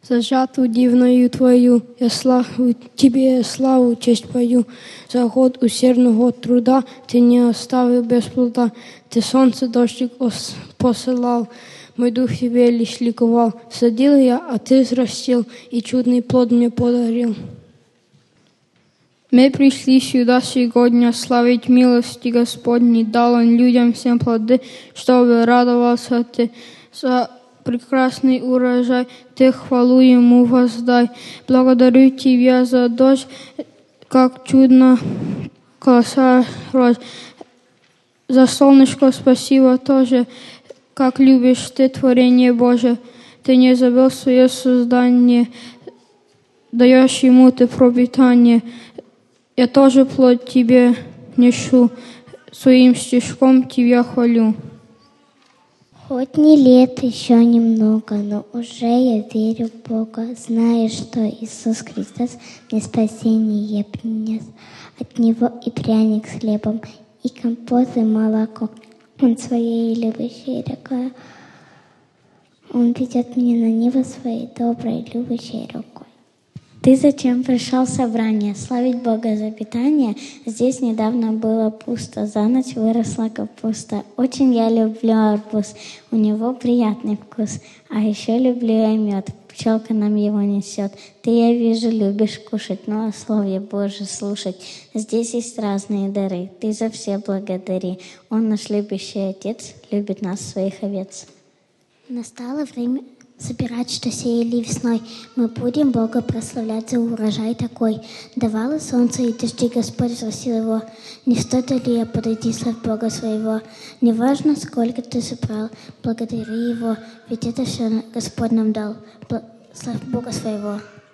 За жатву дивною Твою, я славу Тебе, славу, честь пою. За год усердного труда Ты не оставил без плода. Ты солнце, дождик посылал, мой дух Тебе лишь ликовал. Садил я, а Ты взрастил, и чудный плод мне подарил. Мы пришли сюда сегодня славить милости Господни. Дал Он людям всем плоды, чтобы радовался Ты. За прекрасный урожай Ты хвалу Ему воздай. Благодарю Тебя за дождь, как чудно коса роз. За солнышко спасибо тоже, как любишь Ты творение Божие. Ты не забыл свое создание, даешь ему Ты пропитание. Я тоже плоть Тебе нешу, своим стишком Тебя хвалю. Хоть не лет еще немного, но уже я верю в Бога, зная, что Иисус Христос мне спасение принес. От Него и пряник с хлебом, и компот, и молоко. Он своей любящей рукой. Он ведет меня на небо своей доброй, любящей рукой. Ты зачем пришел в собрание? Славить Бога за питание? Здесь недавно было пусто, за ночь выросла капуста. Очень я люблю арбуз, у него приятный вкус. А еще люблю я мед, пчелка нам его несет. Ты, я вижу, любишь кушать, но о Слове Божьем слушать. Здесь есть разные дары, ты за все благодари. Он наш любящий Отец, любит нас, своих овец. Настало время собирать, что сеяли весной. Мы будем Бога прославлять за урожай такой. Давало солнце и дожди, Господь взрастил его. Не стоит ли я подойти, славь Бога своего? Неважно, сколько ты собрал, благодари Его, ведь это все Господь нам дал. Славь Бога своего.